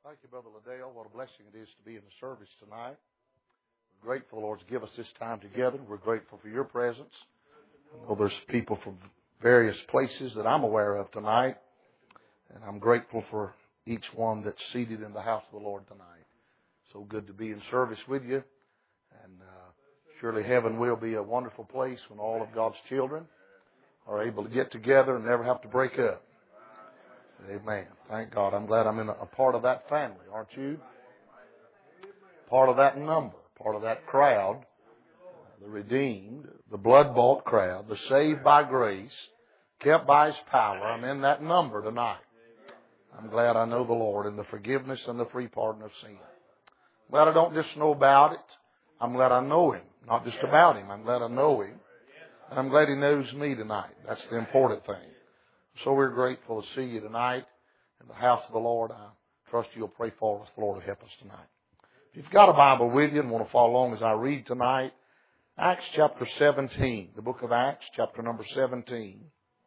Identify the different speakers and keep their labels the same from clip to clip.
Speaker 1: Thank you, Brother Liddell. What a blessing it is to be in the service tonight. We're grateful, Lord, to give us this time together. We're grateful for your presence. I know there's people from various places that I'm aware of tonight, and I'm grateful for each one that's seated in the house of the Lord tonight. So good to be in service with you, and surely heaven will be a wonderful place when all of God's children are able to get together and never have to break up. Amen. Thank God. I'm glad I'm in a part of that family, aren't you? Part of that number, part of that crowd, the redeemed, the blood-bought crowd, the saved by grace, kept by His power. I'm in that number tonight. I'm glad I know the Lord and the forgiveness and the free pardon of sin. I'm glad I don't just know about it. I'm glad I know Him, not just about Him. I'm glad I know Him. And I'm glad He knows me tonight. That's the important thing. So we're grateful to see you tonight in the house of the Lord. I trust you'll pray for us. The Lord will help us tonight. If you've got a Bible with you and want to follow along as I read tonight, Acts chapter 17, the book of Acts, chapter number 17.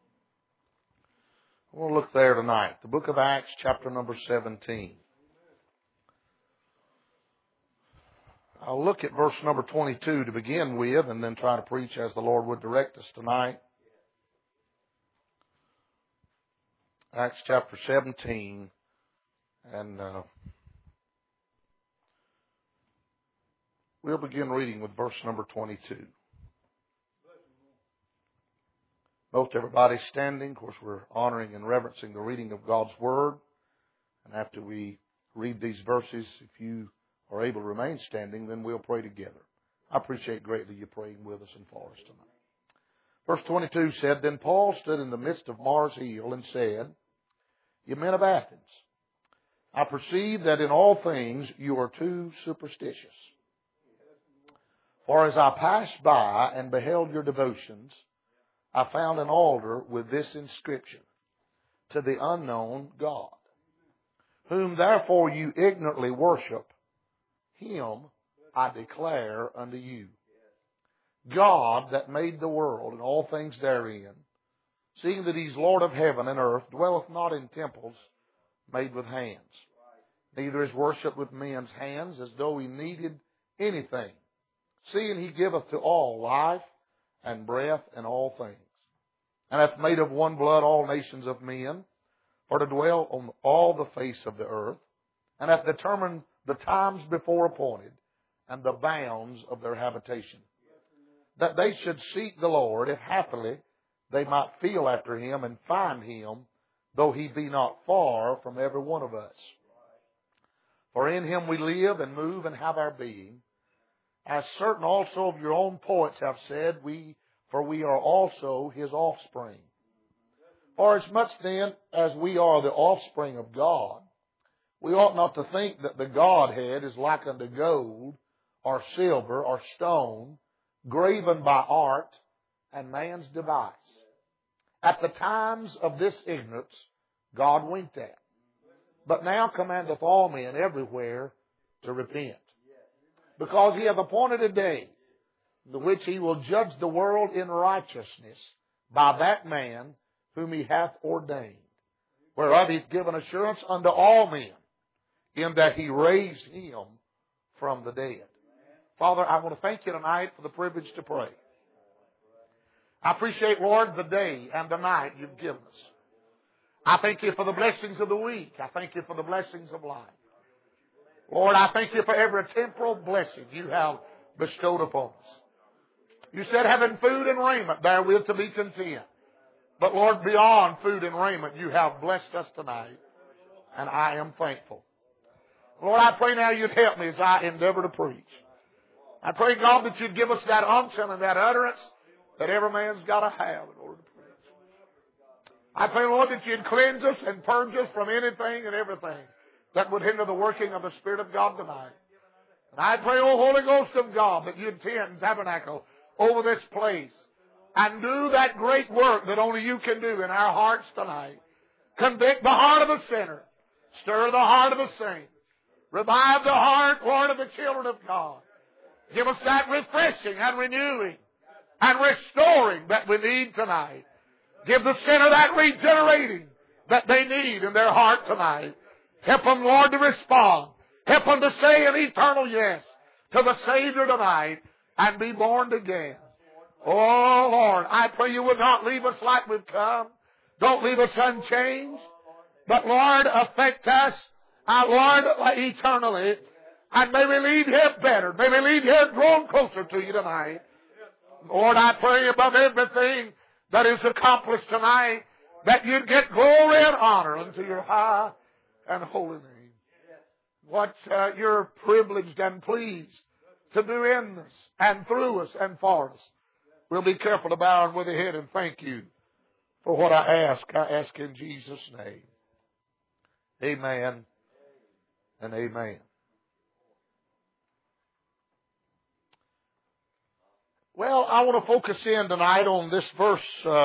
Speaker 1: I want to look there tonight. The book of Acts, chapter number 17. I'll look at verse number 22 to begin with and then try to preach as the Lord would direct us tonight. Acts chapter 17, and we'll begin reading with verse number 22. Most everybody's standing. Of course, we're honoring and reverencing the reading of God's Word. And after we read these verses, if you are able to remain standing, then we'll pray together. I appreciate greatly you praying with us and for us tonight. Verse 22 said, Then Paul stood in the midst of Mars Hill and said, You men of Athens, I perceive that in all things you are too superstitious. For as I passed by and beheld your devotions, I found an altar with this inscription, To the unknown God, whom therefore you ignorantly worship, Him I declare unto you. God that made the world and all things therein, seeing that He is Lord of heaven and earth, dwelleth not in temples made with hands. Neither is worship with men's hands, as though He needed anything, seeing He giveth to all life and breath and all things, and hath made of one blood all nations of men, for to dwell on all the face of the earth, and hath determined the times before appointed, and the bounds of their habitation, that they should seek the Lord, if happily they might feel after Him and find Him, though He be not far from every one of us. For in Him we live and move and have our being, as certain also of your own poets have said, for we are also His offspring. For as much then as we are the offspring of God, we ought not to think that the Godhead is like unto gold, or silver, or stone, graven by art and man's device. At the times of this ignorance, God winked at, but now commandeth all men everywhere to repent. Because He hath appointed a day, in which He will judge the world in righteousness by that man whom He hath ordained, whereof He hath given assurance unto all men, in that He raised Him from the dead. Father, I want to thank You tonight for the privilege to pray. I appreciate, Lord, the day and the night You've given us. I thank You for the blessings of the week. I thank You for the blessings of life. Lord, I thank You for every temporal blessing You have bestowed upon us. You said having food and raiment therewith to be content. But Lord, beyond food and raiment, You have blessed us tonight, and I am thankful. Lord, I pray now You'd help me as I endeavor to preach. I pray, God, that You'd give us that unction and that utterance that every man's got to have in order to preach. I pray, Lord, that You'd cleanse us and purge us from anything and everything that would hinder the working of the Spirit of God tonight. And I pray, O Holy Ghost of God, that You'd tent and tabernacle over this place and do that great work that only You can do in our hearts tonight. Convict the heart of the sinner. Stir the heart of the saint. Revive the heart, Lord, of the children of God. Give us that refreshing and renewing and restoring that we need tonight. Give the sinner that regenerating that they need in their heart tonight. Help them, Lord, to respond. Help them to say an eternal yes to the Savior tonight and be born again. Oh, Lord, I pray you would not leave us like we've come. Don't leave us unchanged. But, Lord, affect us, Lord, eternally. And may we leave here better. May we leave here drawn closer to you tonight. Lord, I pray above everything that is accomplished tonight that you'd get glory and honor unto your high and holy name. What you're privileged and pleased to do in us and through us and for us. We'll be careful to bow with the head and thank you for what I ask. I ask in Jesus' name. Amen and amen. Well, I want to focus in tonight on this verse,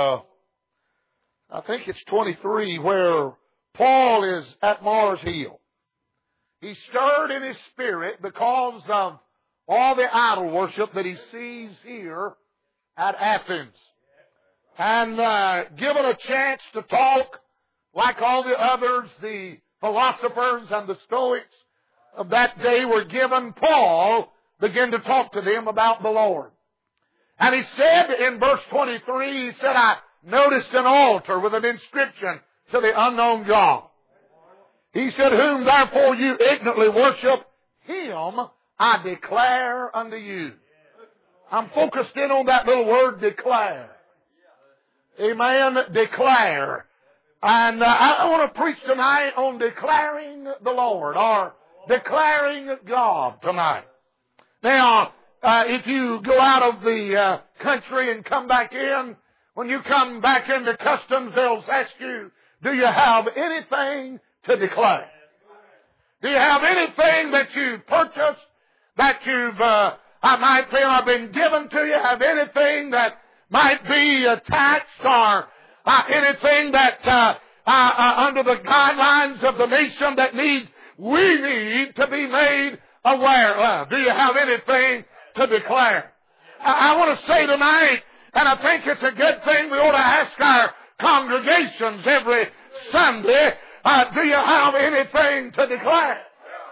Speaker 1: I think it's 23, where Paul is at Mars Hill. He's stirred in his spirit because of all the idol worship that he sees here at Athens. And given a chance to talk like all the others, the philosophers and the Stoics of that day were given, Paul began to talk to them about the Lord. And he said in verse 23, he said, I noticed an altar with an inscription to the unknown God. He said, whom therefore you ignorantly worship, him I declare unto you. I'm focused in on that little word, declare. Amen, declare. And I want to preach tonight on declaring the Lord, or declaring God tonight. Now, if you go out of the country and come back in, when you come back into customs, they'll ask you, do you have anything to declare? Do you have anything that you've purchased, that you've, I might say, have been given to you? Have anything that might be taxed, or anything that under the guidelines of the nation that we need to be made aware of? Do you have anything to declare? I want to say tonight, and I think it's a good thing we ought to ask our congregations every Sunday, do you have anything to declare?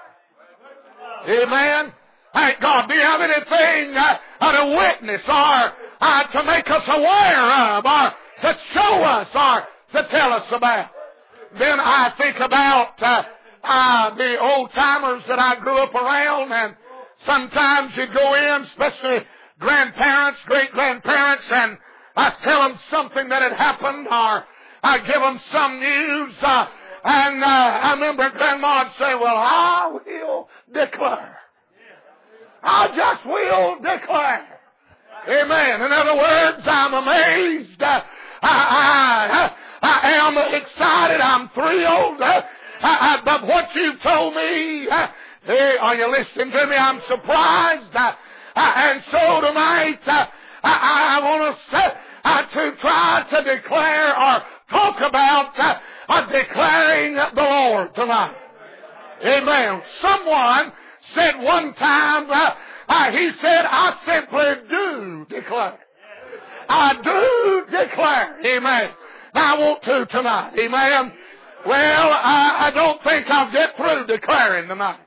Speaker 1: Amen. Thank God. Do you have anything to witness, or to make us aware of, or to show us, or to tell us about? Then I think about the old timers that I grew up around, and sometimes you go in, especially grandparents, great-grandparents, and I tell them something that had happened, or I give them some news, and I remember Grandma would say, well, I will declare. I just will declare. Amen. In other words, I'm amazed. I am excited. I'm thrilled. But what you've told me, hey, are you listening to me? I'm surprised. And so tonight, I want to try to declare or talk about declaring the Lord tonight. Amen. Someone said one time, he said, I simply do declare. I do declare. Amen. I want to tonight. Amen. Well, I don't think I'll get through declaring tonight.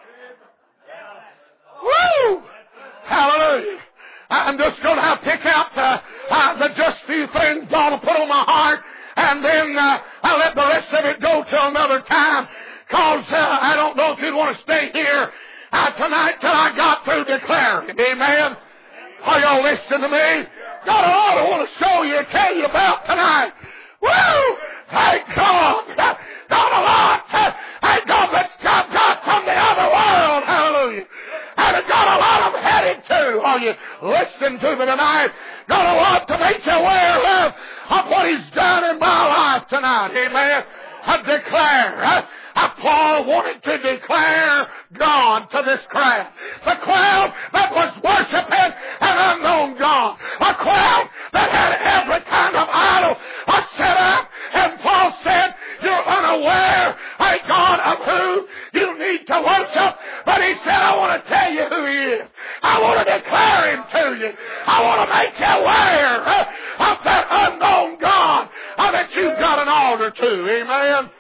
Speaker 1: Woo! Hallelujah. I'm just going to pick out the just few things God will put on my heart, and then I'll let the rest of it go till another time, because I don't know if you'd want to stay here tonight till I got through declaring. Amen. Are y'all listening to me? Got a lot I want to show you, tell you about tonight. Woo! Thank God. Got a lot. Thank God that's got from the other world. Hallelujah. And it's got a lot I'm headed to. Are you listening to me tonight? Got a lot to make you aware of what He's done in my life tonight. Amen. I declare. Paul wanted to declare God to this crowd. The crowd that was worshiping an unknown God. A crowd that had every kind of idol set up. And Paul said, you're unaware, thank God, of who you need to worship. But he said, I want to tell you who He is. I want to declare Him to you. I want to make you aware of that unknown God that you've got an altar to. Amen.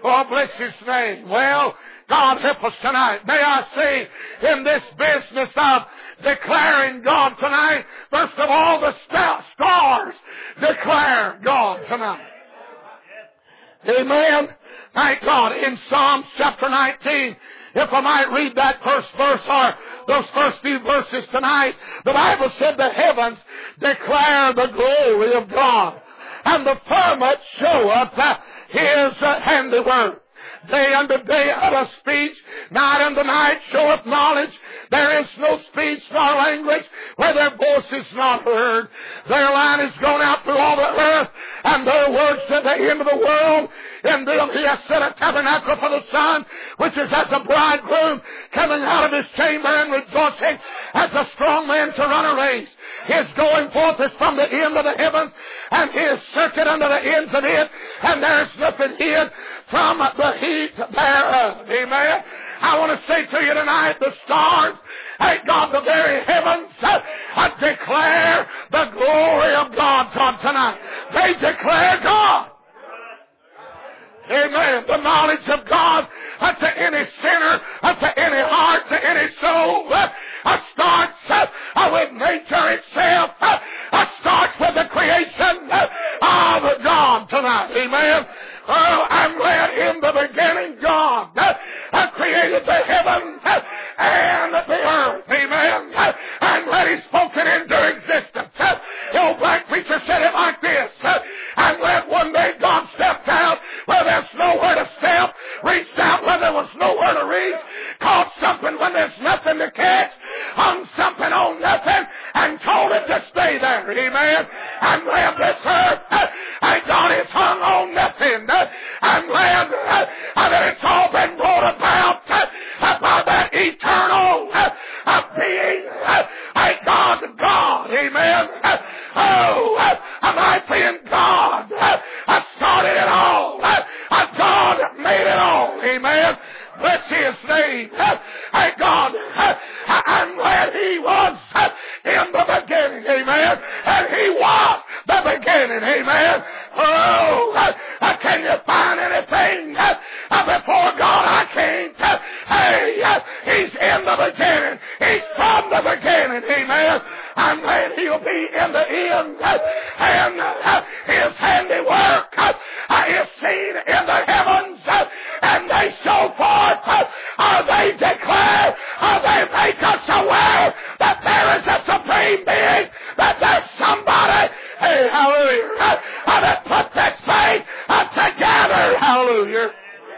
Speaker 1: Oh, bless His name. Well, God help us tonight. May I say, in this business of declaring God tonight, first of all, the stars declare God tonight. Amen. Thank God. In Psalms chapter 19, if I might read that first verse or those first few verses tonight, the Bible said the heavens declare the glory of God, and the firmament showeth His handiwork. Day unto day utters speech, night unto night showeth knowledge. There is no speech nor language where their voice is not heard. Their line is gone out through all the earth, and their words to the end of the world. In them He has set a tabernacle for the sun, which is as a bridegroom coming out of his chamber and rejoicing as a strong man to run a race. His going forth is from the end of the heavens, and His circuit unto the ends of it, and there is nothing hid from the heat thereof. Amen. I want to say to you tonight, the stars, thank God, the very heavens declare the glory of God tonight. They declare God. Amen. The knowledge of God to any sinner, to any heart, to any soul, starts with nature itself. Starts with the creation of God tonight. Amen. Oh, I'm glad in the beginning God created the heavens and the earth. Amen. I'm glad He spoke it into existence. The old black preacher said it like this. I'm glad one day God stepped out where there's nowhere to step, reached out where there was nowhere to reach, caught something when there's nothing to catch, hung something on nothing, and told it to stay there. Amen. I'm glad this earth, God is hung on nothing. I'm glad that it's all been brought about by that eternal being, God. Amen. Oh, my friend, God started it all. God made it all. Amen. Bless His name. God, I'm glad He was in the beginning. Amen. And He was the beginning. Amen. Oh, can you find anything before God? I can't. Hey, He's in the beginning. He's from the beginning. Amen. I'm glad He'll be in the end. And His handiwork is seen in the heavens. And they show forth, they declare, they make us aware that there is a supreme being, that there's somebody, hey, hallelujah, that put this thing together. Hallelujah.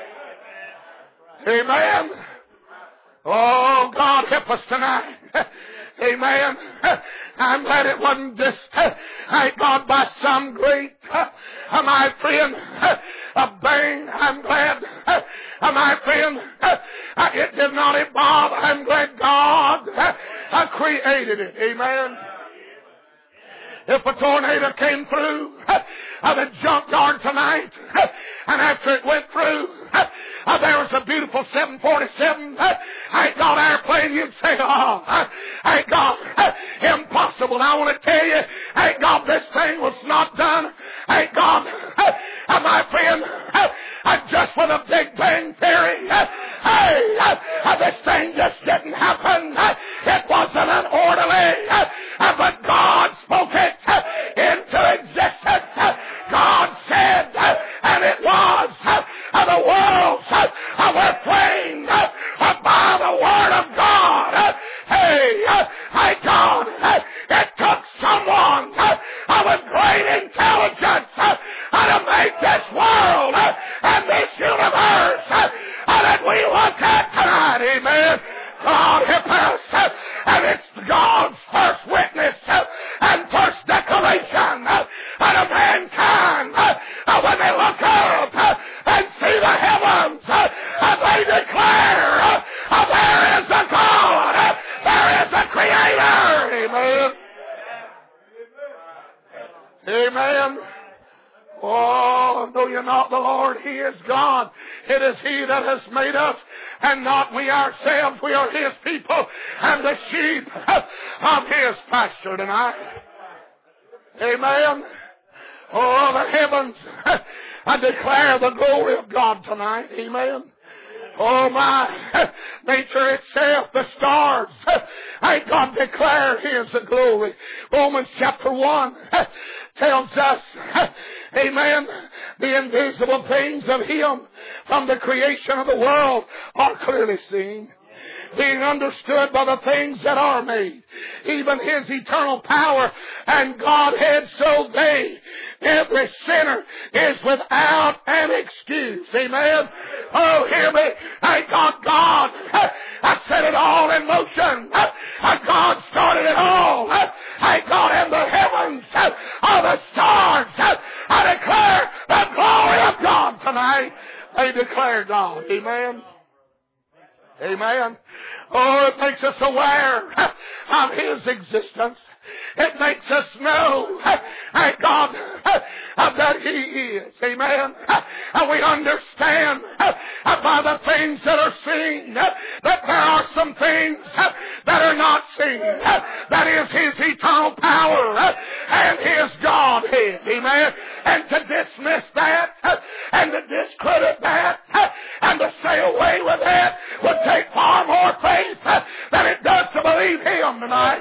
Speaker 1: Amen. Oh, God help us tonight. Amen. I'm glad it wasn't just, thank God, by some great, my friend, bang. I'm glad, my friend, it did not evolve. I'm glad God created it. Amen. If a tornado came through the junkyard tonight, and after it went through, there was a beautiful 747, thank God, airplane, you'd say, oh, thank God, impossible. I want to tell you, thank God, this thing was not done. Thank God, my friend, just with a Big Bang Theory, this thing just didn't happen. It wasn't an orderly, but God spoke it into existence. God said, and it was. The worlds were framed by the Word of God. Hey, thank God, it took someone with great intelligence to make this world and this universe that we look at tonight. Amen. God help us. And it's God's first witness and first declaration to mankind. When they look up and see the heavens, they declare there is a God, there is a Creator. Amen. Amen. Oh, know you not the Lord? He is God. It is He that has made us, and not we ourselves. We are His people and the sheep of His pasture tonight. Amen. Oh, the heavens, I declare the glory of God tonight. Amen. Oh my, nature itself, the stars, God declare His glory. Romans chapter 1 tells us, amen, the invisible things of Him from the creation of the world are clearly seen, being understood by the things that are made, even His eternal power and Godhead, so every sinner is without an excuse. Amen. Oh, hear me. Thank God, I set it all in motion. God started it all. Thank God, and the heavens are the stars. I declare the glory of God tonight. They declare God. Amen. Amen. Oh, it makes us aware of His existence. It makes us know, thank God, that He is. Amen. And we understand by the things that are seen that there are some things that are not seen. That is His eternal power and His Godhead. Amen. And to dismiss that and to discredit that and to say away with that would take far more faith than it does to believe Him tonight.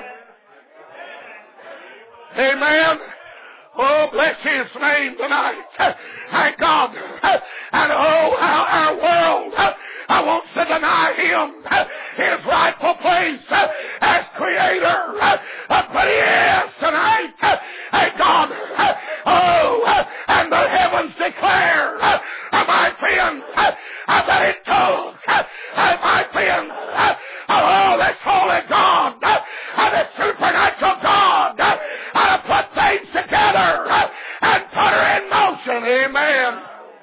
Speaker 1: Amen. Oh, bless His name tonight. Thank God. And oh, how our world wants to deny Him His rightful place as Creator. But He is tonight. Thank God. Oh, and the heavens declare, my friend, that it took my friend, oh, this holy God, the supernatural God, put things together and put her in motion. Amen.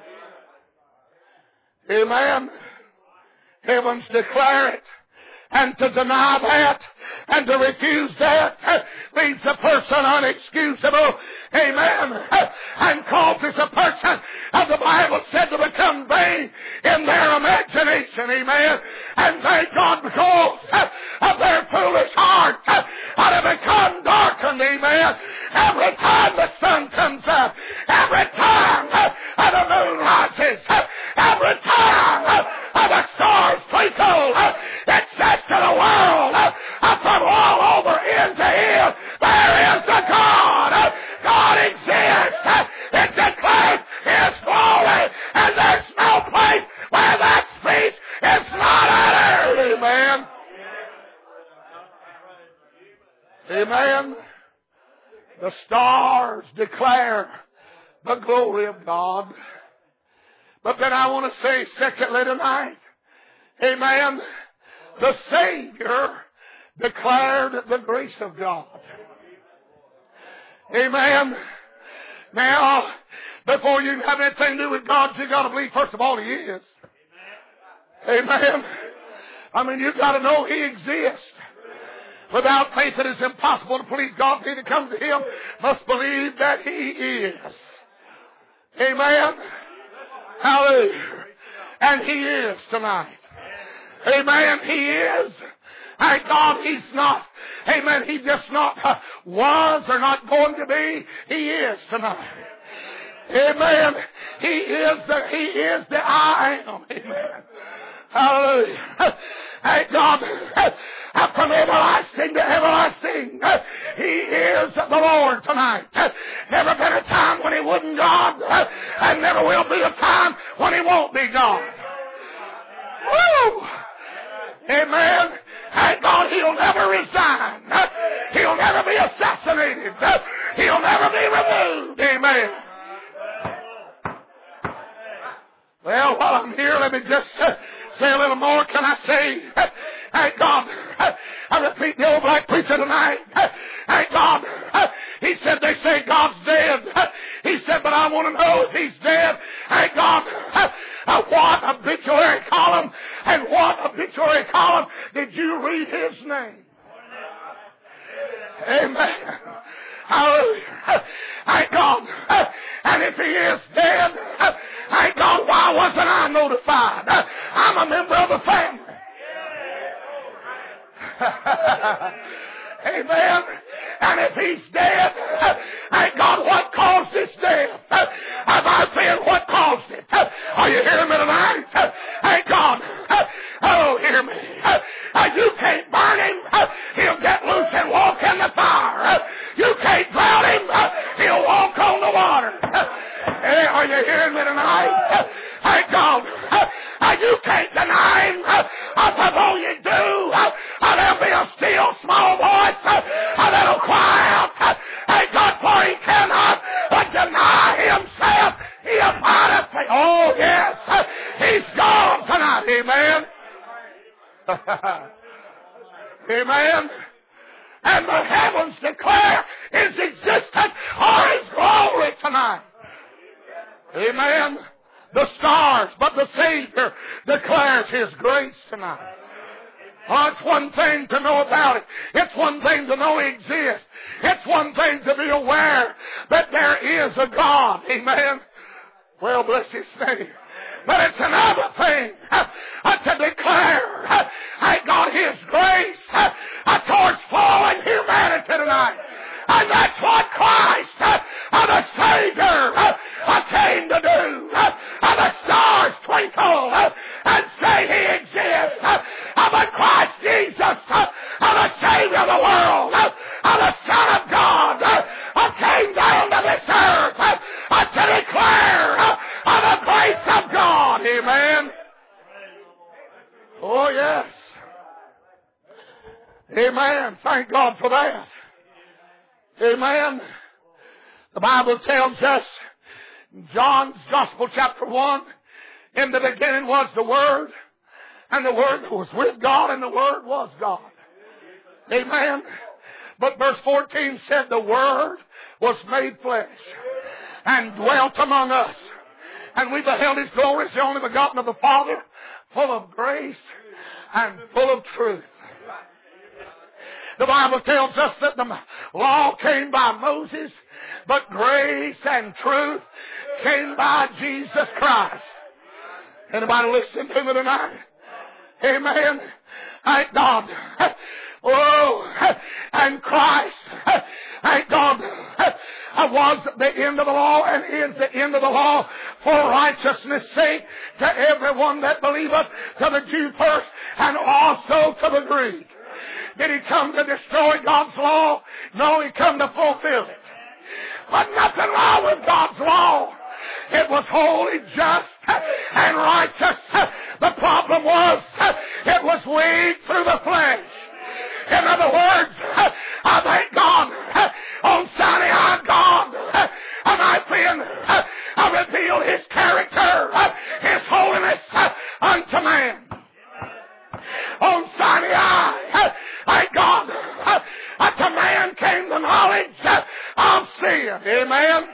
Speaker 1: Amen. Heavens declare it. And to deny that and to refuse that leaves a person unexcusable. Amen. And causes a person, as the Bible said, to become vain in their imagination. Amen. And thank God, because of their foolish heart have become darkened. Amen. Every time the sun comes up, every time the moon rises, every time the stars twinkle, it says to the world, from all over into Him, there is a God. God exists. It declares His glory, and there's no place where that speech is not uttered. Amen. Amen. The stars declare the glory of God. But then I want to say, secondly tonight, amen, the Savior declared the grace of God. Amen. Now, before you have anything to do with God, you've got to believe, first of all, He is. Amen. I mean, you've got to know He exists. Without faith, it is impossible to please God. He that comes to Him must believe that He is. Amen. Hallelujah. And He is tonight. Amen. He is. Thank God He's not. Amen. He just not was or not going to be. He is tonight. Amen. He is the I am. Amen. Hallelujah. Thank God. From everlasting to everlasting, He is the Lord tonight. Never been a time when He wasn't God, and never will be a time when He won't be God. Woo! Amen. Thank God He'll never resign. He'll never be assassinated. He'll never be removed. Amen. Well, while I'm here, let me just say a little more. Can I say, thank God, I repeat the old black preacher tonight. Thank God. He said, they say God's dead. He said, but I want to know if He's dead. Thank God. What obituary column and what obituary column did you read His name? Amen. Hallelujah. Thank God. And if He is dead, thank God, why wasn't I notified? I'm a member of the family. Amen. And if He's dead, thank God, what caused this death? Have I been what caused it? Are you hearing me tonight? Thank God. Oh, hear me. You can't burn him. He'll get loose and walk in the fire. You can't drown him. He'll walk on the water. Hey, are you hearing me tonight? Thank God. You can't deny him. Although you do, there'll be a still small voice that'll cry out. Thank God, for he cannot deny himself. He abideth. Oh, yes. He's gone tonight. Amen. Amen. And the heavens declare his existence or his glory tonight. Amen. The stars, but the Savior declares his grace tonight. Oh, it's one thing to know about it. It's one thing to know he exists. It's one thing to be aware that there is a God. Amen. Well, bless his name. But it's another thing to declare, thank God, his grace towards fallen humanity tonight. And that's what Christ, the Savior, came to do. The stars twinkle and say he exists. But Christ Jesus, the Savior of the world, the Son of God, came down to this earth to declare the grace of God. Amen. Oh, yes. Amen. Thank God for that. Amen. The Bible tells us, John's Gospel, chapter 1, in the beginning was the Word, and the Word was with God, and the Word was God. Amen. But verse 14 said the Word was made flesh and dwelt among us. And we beheld his glory, the only begotten of the Father, full of grace and full of truth. The Bible tells us that the law came by Moses, but grace and truth came by Jesus Christ. Anybody listening to me tonight? Amen. Thank God. Oh, and Christ, thank God, was the end of the law and is the end of the law for righteousness' sake to everyone that believeth, to the Jew first and also to the Greek. Did he come to destroy God's law? No, he come to fulfill it. But nothing wrong with God's law. It was holy, just, and righteous. The problem was it was weak through the flesh. In other words, I thank God on Sinai, God, I revealed his character, his holiness unto man. On Sinai, thank God, to man came the knowledge of sin. Amen.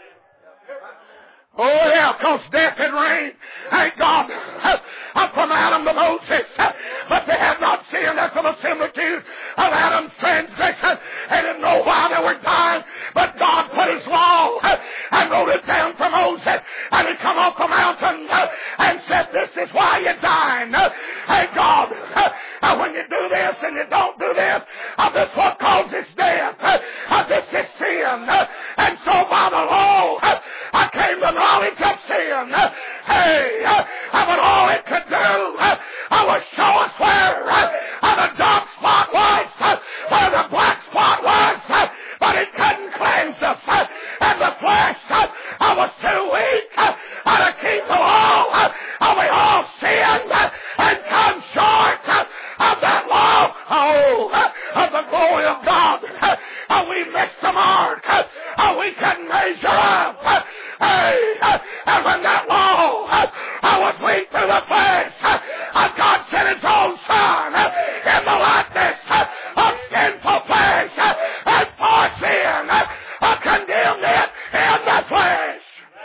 Speaker 1: Oh, yeah, because death had reigned, thank God, from Adam to Moses. But they had not sinned after the similitude of Adam's transgression. They didn't know why they were dying. But God put his law and wrote it down for Moses. And he come off the mountain and said, this is why you're dying. Thank God. When you do this and you don't do this, this is what causes death. This is sin. And so by the law, I came to knowledge of sin. Hey, but all it could do was show us where the dark spot was, where the black spot was, but it couldn't cleanse us. And the flesh was too weak to keep the law. We all sinned and come short of that law. Oh, of the glory of God. We missed the mark. We couldn't measure up. And when that law was weak through the flesh, God sent his own Son in the likeness of sinful flesh, and for sin condemned it in the flesh.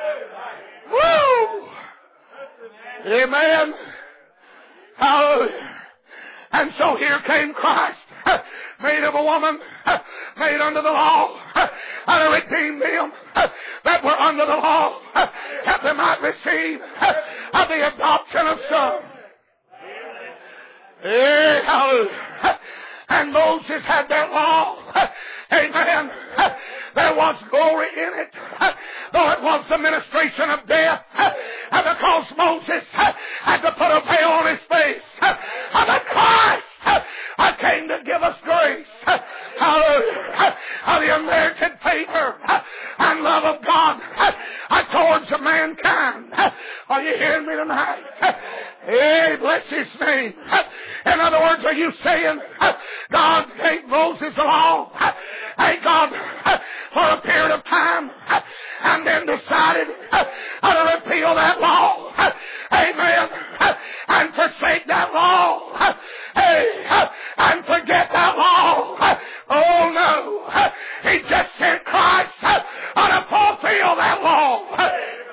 Speaker 1: Woo! Amen. Hallelujah. And so here came Christ, made of a woman, made under the law, to redeem them that were under the law, that they might receive the adoption of sons. Hallelujah. And Moses had that law. Amen. There was glory in it. though it was the ministration of death, because Moses had to put a veil on his face, but Christ came to give us grace. Hallelujah. The unmerited favor and love of God towards mankind. Are you hearing me tonight? Hey, bless His name. In other words, are you saying God gave Moses the law? Hey, God, for a period of time, and then decided to repeal that law. Amen. And forsake that law. Hey, and forget that law. Oh no. He just sent Christ to fulfill that law.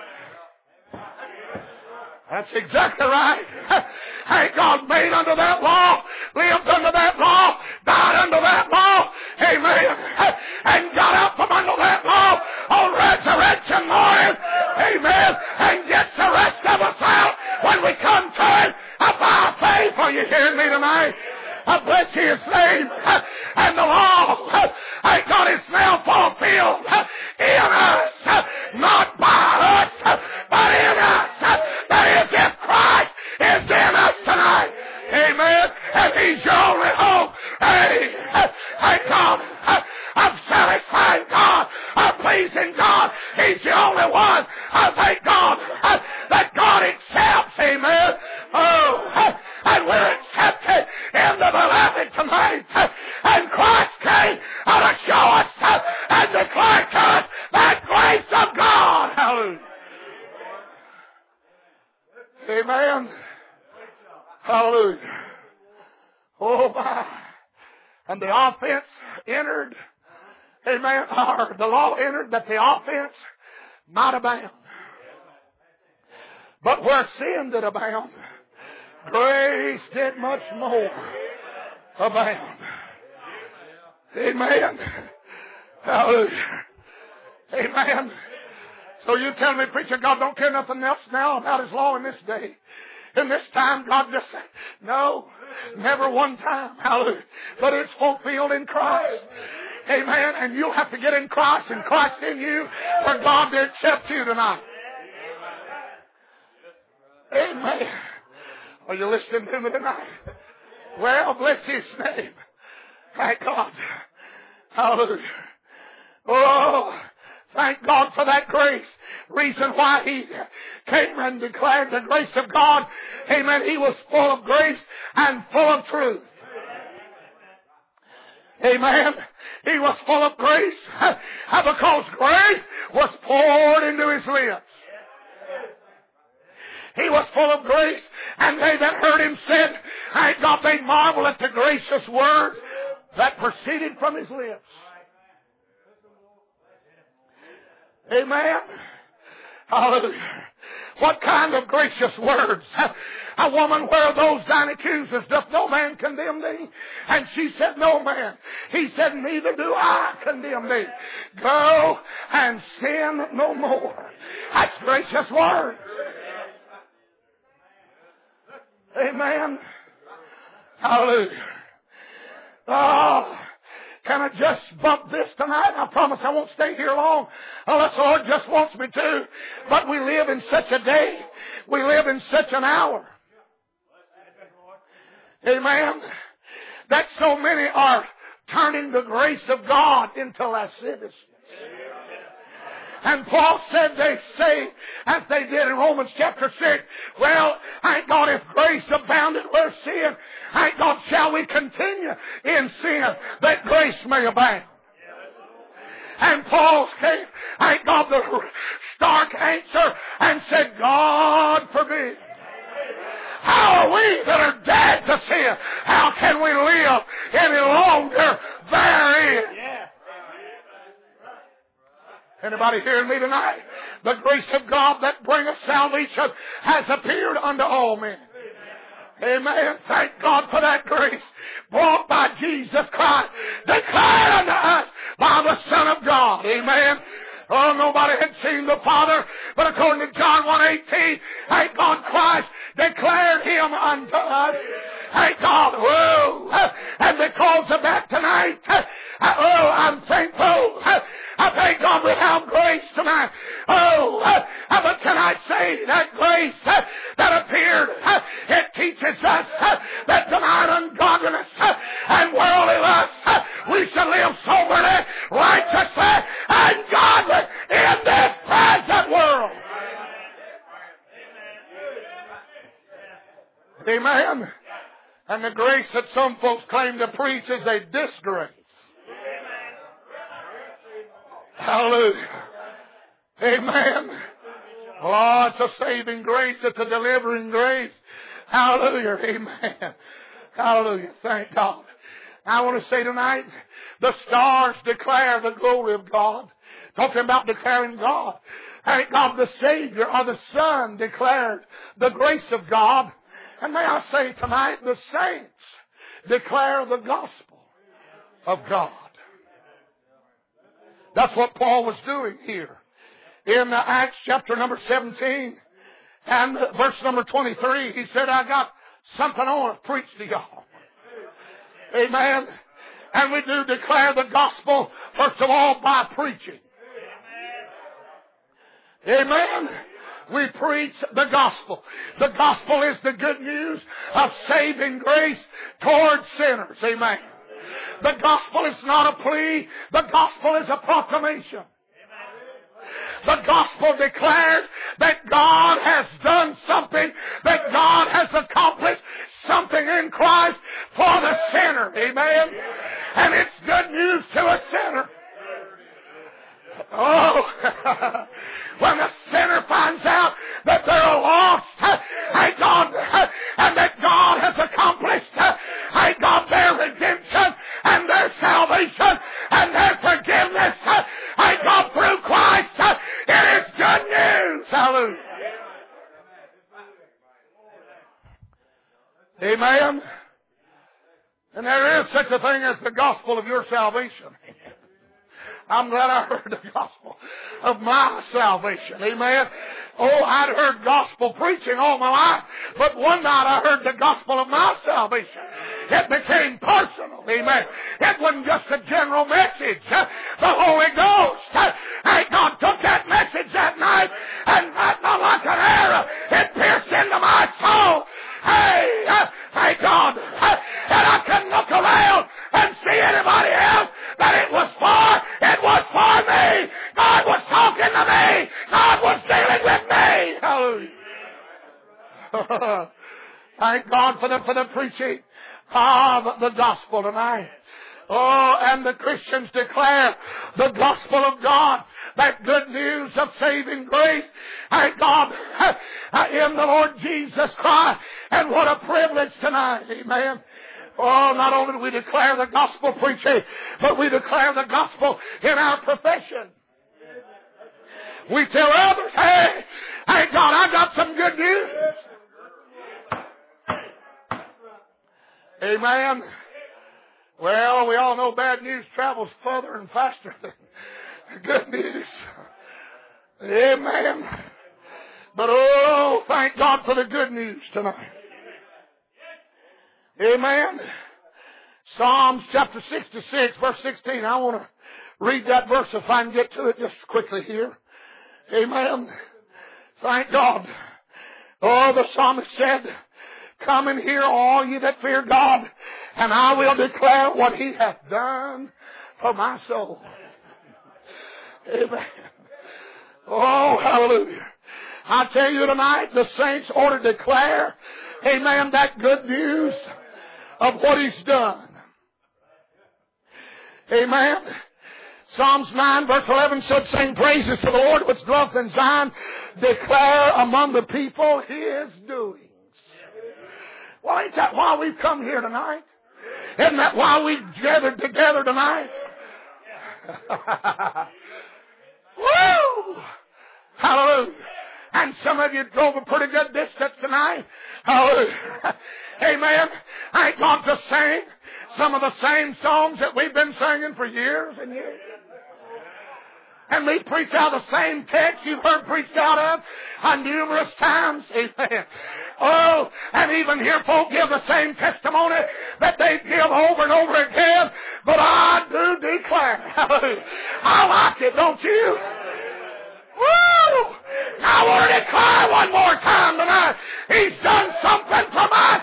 Speaker 1: That's exactly right. Hey, God made under that law, lived under that law, died under that law. Amen. And got out from under that law on resurrection morning. Amen. And gets the rest of us out when we come to Him by faith. Are you hearing me tonight? Bless His name. And the law, God, is now fulfilled in us, not by us, but in us. That is, if Christ is in us tonight. Amen. And He's your only hope. Hey, God, I'm satisfying God. I'm pleasing God. He's the only one. I thank God that God accepts. Amen. Oh, and we're accepted in the beloved tonight. And Christ came to show us and declare to us that grace of God. Hallelujah. Amen. Hallelujah. Oh my. And the offense entered. Amen. Or the law entered that the offense might abound. But where sin did abound, grace did much more abound. Amen. Hallelujah. Amen. So you tell me, preacher, God don't care nothing else now about His law in this day. In this time, God just said, no, never one time. Hallelujah. But it's fulfilled in Christ. Amen. And you'll have to get in Christ and Christ in you for God to accept you tonight. Amen. Are you listening to me tonight? Well, bless His name. Thank God. Hallelujah. Oh, thank God for that grace. Reason why He came and declared the grace of God. Amen. He was full of grace and full of truth. Amen. He was full of grace because grace was poured into His lips. He was full of grace, and they that heard Him said, thank God, they marvel at the gracious word that proceeded from His lips. Amen. Hallelujah. What kind of gracious words? A woman, where those thine accusers, doth no man condemn thee? And she said, no man. He said, neither do I condemn thee. Go and sin no more. That's gracious word. Amen. Hallelujah. Oh, can I just bump this tonight? I promise I won't stay here long unless the Lord just wants me to. But we live in such a day. We live in such an hour. Amen. That so many are turning the grace of God into lasciviousness. And Paul said they say, as they did in Romans chapter 6, well, thank God, if grace abounded where sin, thank God, shall we continue in sin that grace may abound. And Paul gave, thank God, the stark answer and said, God forbid. How are we that are dead to sin? How can we live any longer therein? Anybody hearing me tonight? The grace of God that bringeth salvation has appeared unto all men. Amen. Thank God for that grace brought by Jesus Christ, declared unto us by the Son of God. Amen. Oh, nobody had seen the Father, but according to John 1:18, thank God Christ declared Him unto us. Thank God. Whoa. And because of that tonight, I'm thankful. I thank God God, we have grace tonight. But can I say that grace that appeared, it teaches us that denying ungodliness and worldly lust, we shall live soberly, righteously, and godly in this present world. Amen. And the grace that some folks claim to preach is a disgrace. Hallelujah. Amen. Oh, it's a saving grace. It's a delivering grace. Hallelujah. Amen. Hallelujah. Thank God. I want to say tonight, the stars declare the glory of God. Talking about declaring God. Thank God, the Savior or the Son declared the grace of God. And may I say tonight, the saints declare the gospel of God. That's what Paul was doing here. In Acts chapter number 17 and verse number 23, he said, I got something I want to preach to y'all. Amen. And we do declare the gospel, first of all, by preaching. Amen. We preach the gospel. The gospel is the good news of saving grace towards sinners. Amen. The gospel is not a plea. The gospel is a proclamation. The gospel declares that God has done something, that God has accomplished something in Christ for the sinner. Amen. And it's good news to a sinner. Oh, when the sinner finds out that they're lost, thank God, and that God has accomplished, thank God, their redemption and their salvation and their forgiveness, thank God, through Christ, it is good news. Hallelujah. Amen. And there is such a thing as the gospel of your salvation. I'm glad I heard the gospel of my salvation. Amen. Oh, I'd heard gospel preaching all my life, but one night I heard the gospel of my salvation. It became personal. Amen. It wasn't just a general message. The Holy Ghost, and God took that message that night, and like an arrow, it pierced into my soul. Hey, thank God that I can look around and see anybody else that it was for me. God was talking to me. God was dealing with me. Hallelujah. Thank God for the preaching of the gospel tonight. Oh, and the Christians declare the gospel of God, that good news of saving grace, thank God, in the Lord Jesus Christ. And what a privilege tonight. Amen. Oh, not only do we declare the gospel preaching, but we declare the gospel in our profession. We tell others, hey, thank God, I got some good news. Amen. Well, we all know bad news travels further and faster than good news. Amen. But oh, thank God for the good news tonight. Amen. Psalms chapter 66, verse 16. I want to read that verse if I can get to it just quickly here. Amen. Thank God. Oh, the psalmist said, come and hear all ye that fear God, and I will declare what he hath done for my soul. Amen. Oh, hallelujah. I tell you tonight, the saints ought to declare, amen, that good news of what he's done. Amen. Psalms 9 verse 11 said, sing praises to the Lord which dwelleth in Zion, declare among the people his doings. Well, ain't that why we've come here tonight? Isn't that why we've gathered together tonight? Woo! Hallelujah. And some of you drove a pretty good distance tonight. Hallelujah. Amen. I ain't got to sing some of the same songs that we've been singing for years and years. And we preach out the same text you've heard preached out of on numerous times. Amen. Oh, and even here folk give the same testimony that they give over and over again. But I do declare, hallelujah, I like it, don't you? Woo! I want to declare one more time tonight, He's done something for my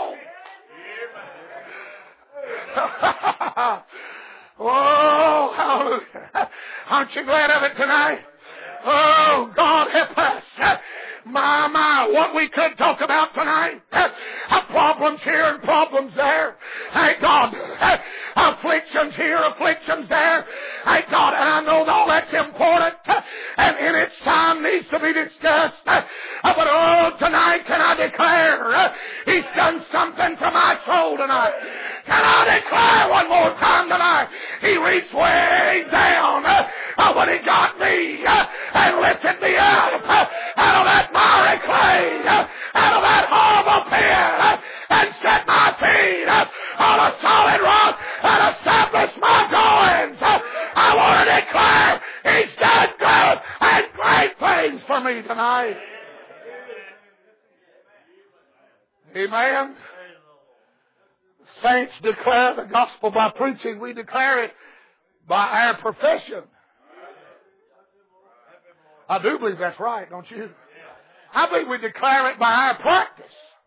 Speaker 1: soul. Oh, hallelujah. Aren't you glad of it tonight? Oh, God help us. My, what we could talk about tonight. Problems here and problems there. Thank God. Afflictions here, afflictions there. Thank God. And I know all that's important. And in its time needs to be discussed. But oh, tonight can I declare He's done something for my soul tonight. Can I declare one more time tonight? He reached way down when He got me and lifted me up out of that miry clay, out of that horrible pit, and set my feet on a solid rock and established my goings. I want to declare He's done good and great things for me tonight. Amen. Saints declare the gospel by preaching. We declare it by our profession. I do believe that's right, don't you? I believe we declare it by our practice.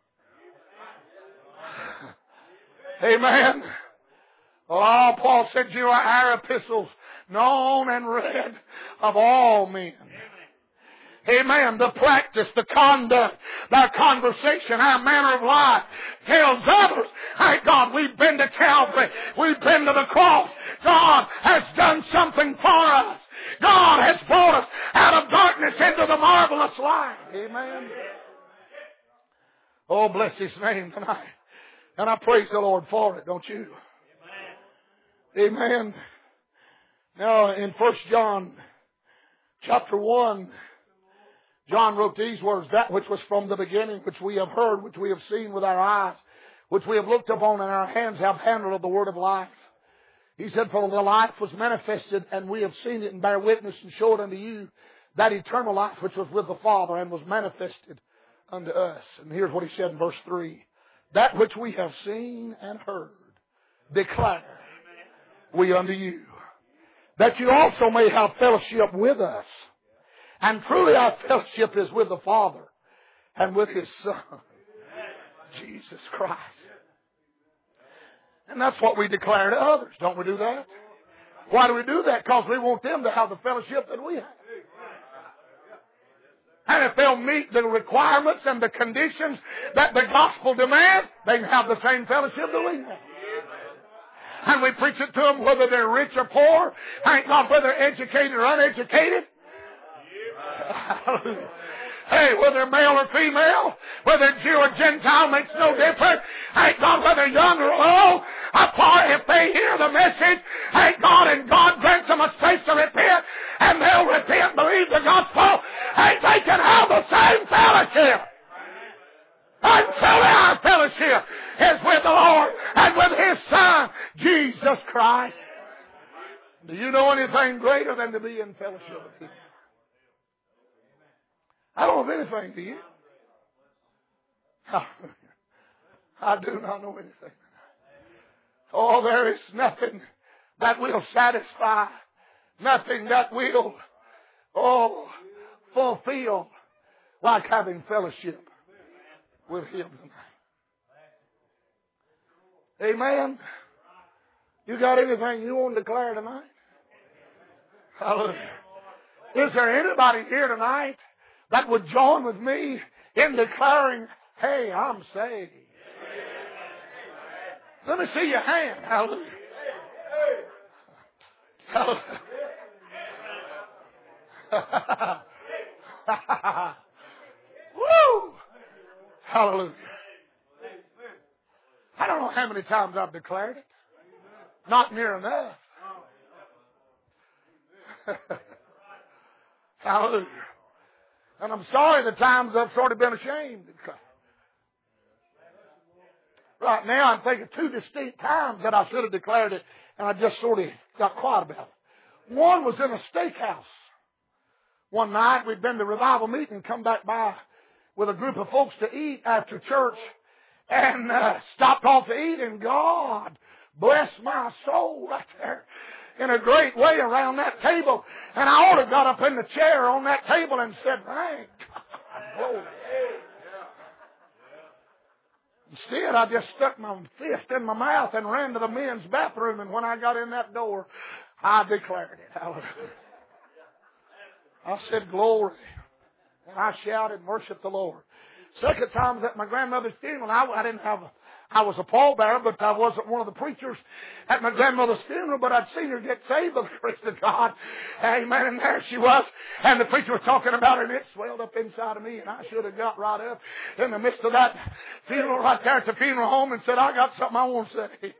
Speaker 1: Amen. Oh, Paul said, you are our epistles, known and read of all men. Amen. The practice, the conduct, our conversation, our manner of life tells others, thank God, we've been to Calvary. We've been to the cross. God has done something for us. God has brought us out of darkness into the marvelous light. Amen. Oh, bless His name tonight. And I praise the Lord for it, don't you? Amen. Now, in 1 John chapter 1, John wrote these words, that which was from the beginning, which we have heard, which we have seen with our eyes, which we have looked upon, and our hands have handled of the word of life. He said, for the life was manifested, and we have seen it and bear witness and show it unto you, that eternal life which was with the Father and was manifested unto us. And here's what he said in verse 3. That which we have seen and heard, declare we unto you, that you also may have fellowship with us. And truly our fellowship is with the Father and with His Son, Jesus Christ. And that's what we declare to others. Don't we do that? Why do we do that? Because we want them to have the fellowship that we have. And if they'll meet the requirements and the conditions that the gospel demands, they can have the same fellowship that we have. And we preach it to them whether they're rich or poor. Thank God, whether they're educated or uneducated. Hey, whether male or female, whether Jew or Gentile makes no difference. Thank God, whether young or old, if they hear the message, thank God, and God grants them a space to repent, and they'll repent, believe the gospel, and they can have the same fellowship. Until our fellowship is with the Lord and with His Son, Jesus Christ. Do you know anything greater than to be in fellowship with Him? I don't know anything, do you? I do not know anything. Oh, there is nothing that will satisfy, nothing that will, fulfill like having fellowship with Him tonight. Amen. You got anything you want to declare tonight? Hallelujah. Is there anybody here tonight that would join with me in declaring, hey, I'm saved? Let me see your hand. Hallelujah. Hallelujah. Woo! Hallelujah. I don't know how many times I've declared it. Not near enough. Hallelujah. And I'm sorry the times I've sort of been ashamed to declare. Right now I'm thinking two distinct times that I should have declared it, and I just sort of got quiet about it. One was in a steakhouse. One night we'd been to revival meeting and come back by with a group of folks to eat after church, and stopped off to eat, and God bless my soul right there in a great way around that table. And I ought to have got up in the chair on that table and said, thank God. Glory. Instead, I just stuck my fist in my mouth and ran to the men's bathroom. And when I got in that door, I declared it. Hallelujah. I said, glory. And I shouted, worship the Lord. Second time was at my grandmother's funeral. I was a pallbearer, but I wasn't one of the preachers at my grandmother's funeral, but I'd seen her get saved by the grace of God. Amen. And there she was. And the preacher was talking about her, and it swelled up inside of me, and I should have got right up in the midst of that funeral right there at the funeral home and said, I got something I want to say.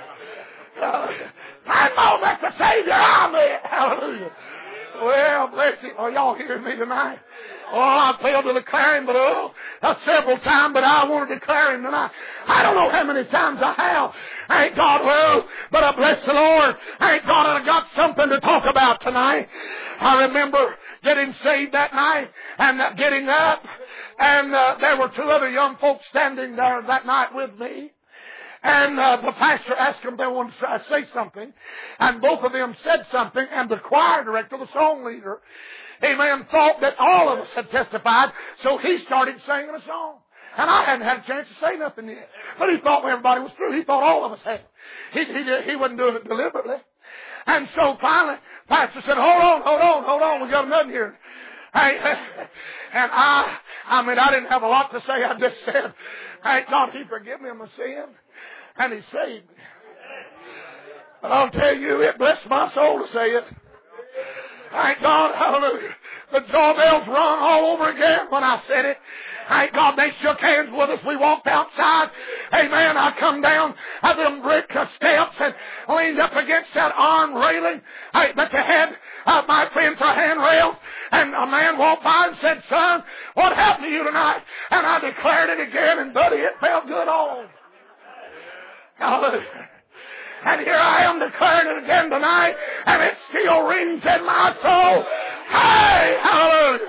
Speaker 1: I know that's the Savior I met. Hallelujah. Well, bless you. Are y'all hearing me tonight? Oh, I failed to declare Him, but several times, but I want to declare Him tonight. I don't know how many times I have. Ain't God well, but I bless the Lord. Ain't God, I got something to talk about tonight. I remember getting saved that night and getting up, and there were two other young folks standing there that night with me. And the pastor asked them if they wanted to say something. And both of them said something. And the choir director, the song leader, amen, thought that all of us had testified. So he started singing a song. And I hadn't had a chance to say nothing yet. But he thought everybody was through. He thought all of us had. He wasn't doing it deliberately. And so finally, the pastor said, hold on. We got nothing here. And I didn't have a lot to say. I just said, thank God He forgive me of my sin. And He saved me. But I'll tell you, it blessed my soul to say it. Thank God, hallelujah. The doorbells rung all over again when I said it. Thank God they shook hands with us. We walked outside. Amen. I come down them brick steps and leaned up against that iron railing that they had, my friend, for handrails. And a man walked by and said, son, what happened to you tonight? And I declared it again, and buddy, it felt good all. Hallelujah. And here I am declaring it again tonight, and it still rings in my soul. Hey, hallelujah.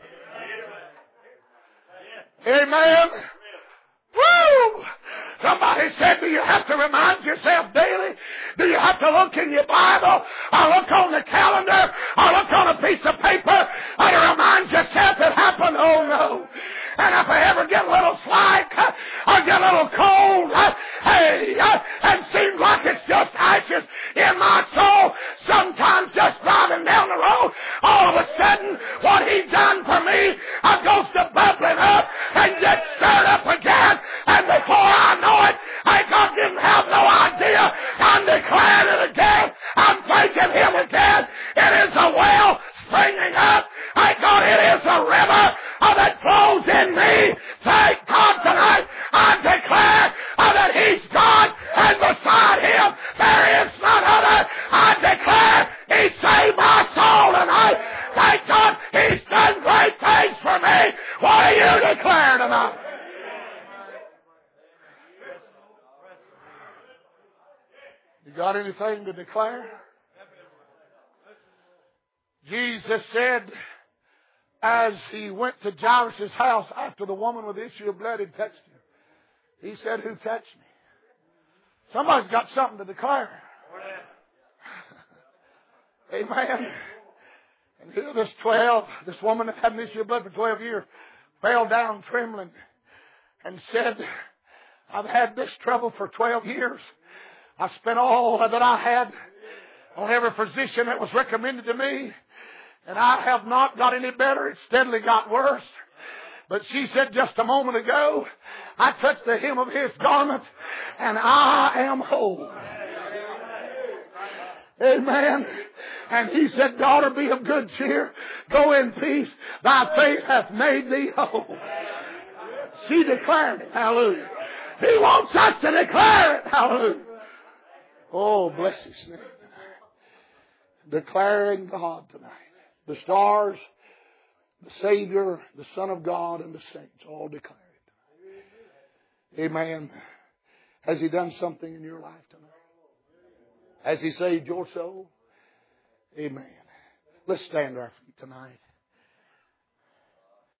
Speaker 1: Amen. Woo! Somebody said, do you have to remind yourself daily? Do you have to look in your Bible or look on the calendar or look on a piece of paper or to remind yourself it happened? Oh, no. And if I ever get a little slack or get a little cold, and seems like it's just ashes in my soul, sometimes just driving down the road, all of a sudden, what He done for me, I goes to bubbling up and get stirred up again, and before I know it, God didn't have no idea. I'm declaring it again. I'm thanking Him again. It is a well springing up. God, it is a river that flows in me. Thank God tonight. I declare that He's God, and beside Him there is none other. I declare He saved my soul tonight. Thank God He's done great things for me. What do you declare tonight? You got anything to declare? Jesus said, as He went to Jairus' house after the woman with the issue of blood had touched Him, He said, who touched me? Somebody's got something to declare. Amen. And here this woman that had an issue of blood for 12 years, fell down trembling and said, I've had this trouble for 12 years. I spent all that I had on every physician that was recommended to me, and I have not got any better. It steadily got worse. But she said just a moment ago, I touched the hem of His garment, and I am whole. Amen. And He said, daughter, be of good cheer. Go in peace. Thy faith hath made thee whole. She declared it. Hallelujah. He wants us to declare it. Hallelujah. Oh, bless His name tonight. Declaring God tonight. The stars, the Savior, the Son of God, and the saints all declare it. Amen. Has He done something in your life tonight? Has He saved your soul? Amen. Let's stand to our feet tonight.